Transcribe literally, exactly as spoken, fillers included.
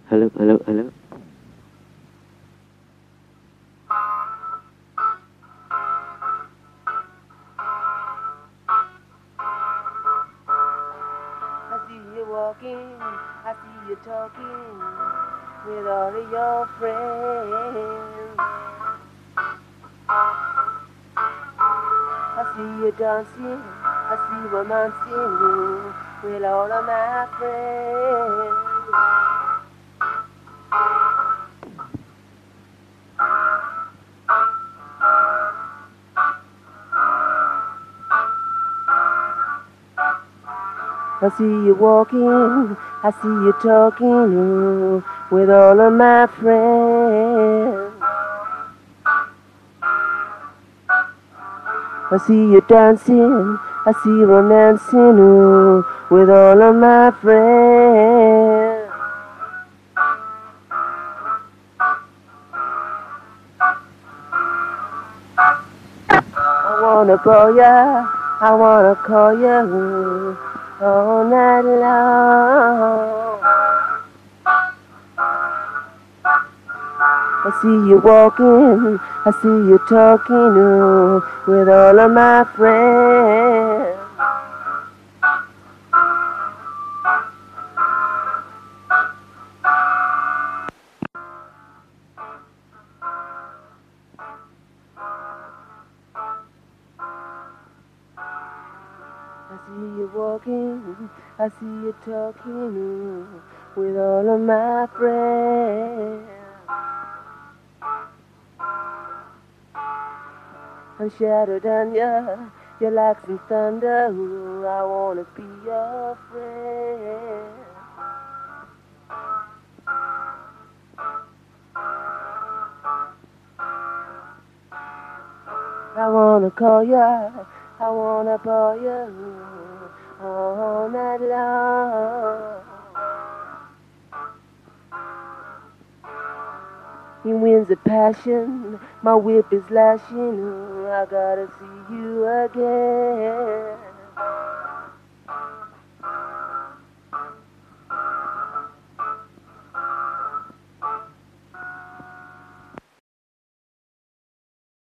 Hello, hello, hello. I see you walking, I see you talking with all of your friends. I see you dancing, I see romancing with all of my friends. I see you walking, I see you talking with all of my friends. I see you dancing, I see you romancing with all of my friends. I wanna call ya, I wanna call ya all night long. I see you walking, I see you talking uh, with all of my friends. I see you walking, I see you talking uh, with all of my friends. I'm shattered on ya, you're like some thunder, ooh, I wanna be your friend. I wanna call ya, I wanna call ya all night long. In winds of passion, my whip is lashing, ooh, I gotta see you again.